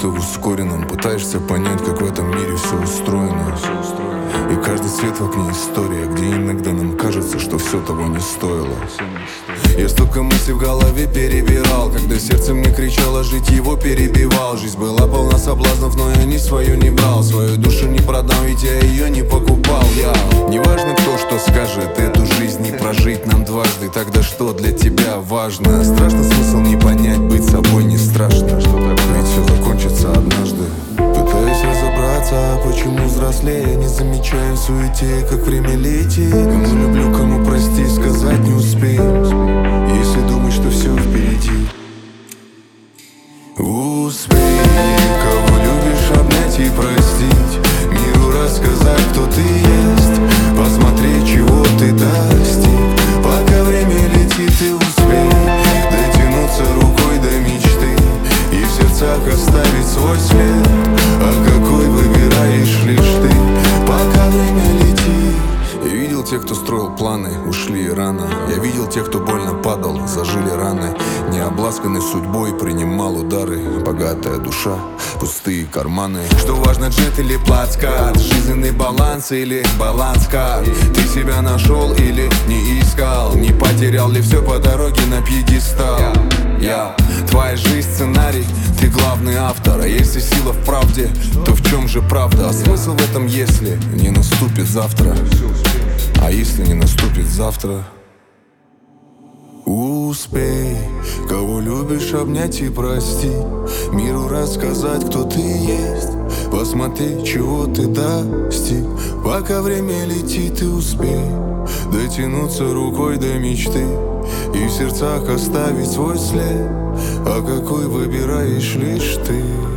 будто в ускоренном. Пытаешься понять, как в этом мире все устроено. И каждый цвет в окне история, где иногда нам кажется, что все того не стоило. Я столько мыслей в голове перебирал, когда сердце мне кричало жить, его перебивал. Жизнь была полна соблазнов, но я ни свою не брал. Свою душу не продам, ведь я ее не покупал. Неважно кто что скажет, эту жизнь не прожить нам дважды. Тогда что для тебя важно? Страшно смысл не понять, быть собой не страшно. Ведь все закончится однажды. Пытаюсь разобраться, почему взрослея не замечаю в суете, как время летит. Кому люблю, кому прости, сказать не успею, если думать, что все впереди. Успей, кого любишь, обнять и простить, миру рассказать, кто ты есть, посмотреть, чего ты достиг. Пока время летит, ты успей дотянуться рукой до мечты и в сердцах оставить свой след. А какой выбираешь лишь ты, пока время летит. Я видел тех, кто строил планы, ушли рано. Я видел тех, кто больно падал, зажили раны. Не обласканный судьбой принимал удары. Богатая душа, пустые карманы. Что важно, джет или плацкарт, жизненный баланс или баланс карт. Ты себя нашел или не искал, не потерял ли все по дороге на пьедестал. Твоя жизнь сценарий, ты главный автор. А если сила в правде, то в чем же правда? А смысл в этом, если не наступит завтра? А если не наступит завтра? Успей, кого любишь, обнять и простить, миру рассказать, кто ты есть, посмотреть, чего ты достиг. Пока время летит, ты успей дотянуться рукой до мечты и в сердцах оставить свой след. А какой выбираешь лишь ты.